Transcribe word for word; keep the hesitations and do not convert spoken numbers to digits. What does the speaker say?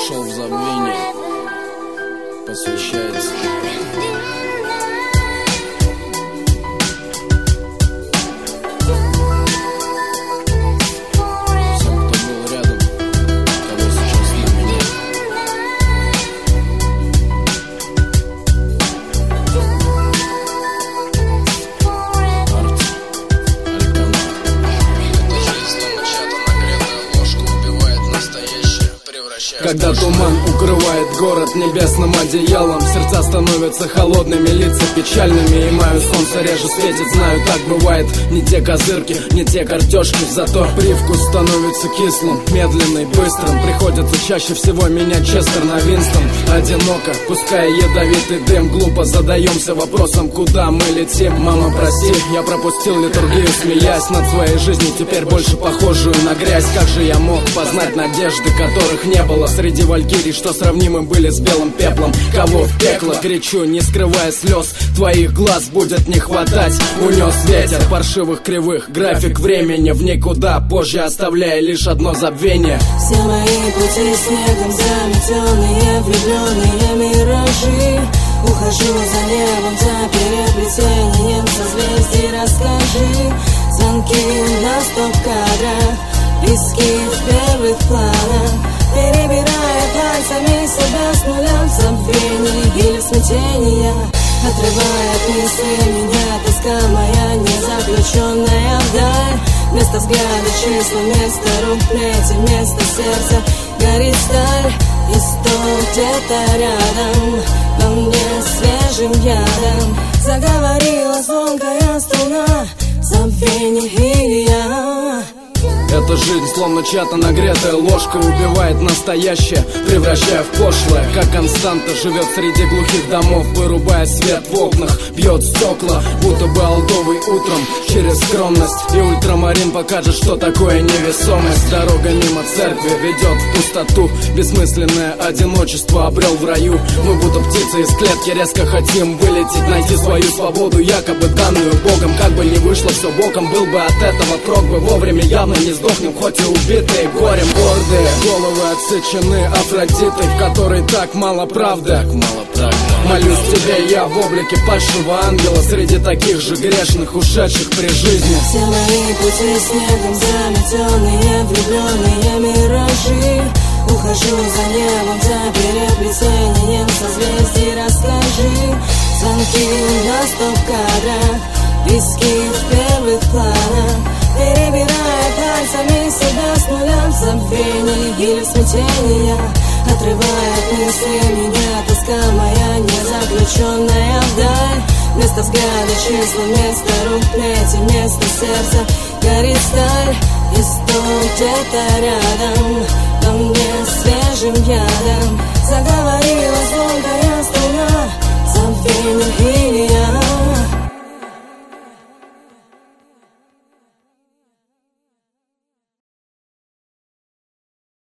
ушел в забвение, посвящается всем, кто был рядом, кого сейчас с нами нет. Когда туман укрывает город небесным одеялом, сердца становятся холодными, лица печальными, и мое солнце реже светит, знаю, так бывает. Не те козырки, не те картошки, зато привкус становится кислым, медленный, быстрым. Приходится чаще всего менять Честер на Винстон. Одиноко, пускай ядовитый дым, глупо задаемся вопросом, куда мы летим. Мама, прости, я пропустил литургию, смеясь над своей жизнью, теперь больше похожую на грязь. Как же я мог познать надежды, которых не было среди валькирий, что сравнимы были с белым пеплом? Кого в пекло кричу, не скрывая слез, твоих глаз будет не хватать. Унес ветер паршивых кривых, график времени в никуда, позже оставляя лишь одно забвение. Все мои пути снегом заметенные, влюбленные миражи. Ухожу за небом, за переплетением созвездий. Расскажи, звонки на стоп-кадрах, виски в первых планах, перебирая пальцами себя с нуля в забвении или смятения. Отрывая от мысли меня тоска моя, незаключенная вдаль. Вместо взгляда числа, вместо рук плети, вместо сердца горит сталь. И стол где-то рядом, во мне свежим ядом заговорила звонкая струна, забвение или я. Эта жизнь, словно чья-то нагретая ложка, убивает настоящее, превращая в пошлое. Как константа живет среди глухих домов, вырубая свет в окнах, бьет стекла, будто бы алдовый утром. Через скромность и ультрамарин покажет, что такое невесомость. Дорога мимо церкви ведет в пустоту, бессмысленное одиночество обрел в раю. Мы будто птицы из клетки, резко хотим вылететь, найти свою свободу, якобы данную Богом. Как бы ни вышло все боком, был бы от этого прок бы вовремя, явно не сдохнем, хоть и убитые горем. Гордые головы отсечены Афродитой, в которой так мало правды, так мало правды. Молюсь тебе я в облике падшего ангела, среди таких же грешных, ушедших при жизни. Все мои пути снегом заметенные, влюбленные миражи. Ухожу за небом, за переплетением созвездий. Расскажи, звонки на стоп-кадрах, виски в первых планах, перебирая пальцами себя с нуля в забвении или в смятения. Отрывая от мысли меня тоска моя, незаключенная вдаль. Вместо взгляда числа, вместо рук плети, вместо сердца горит сталь. И стол где-то рядом, во мне свежим ядом заговорила звонкая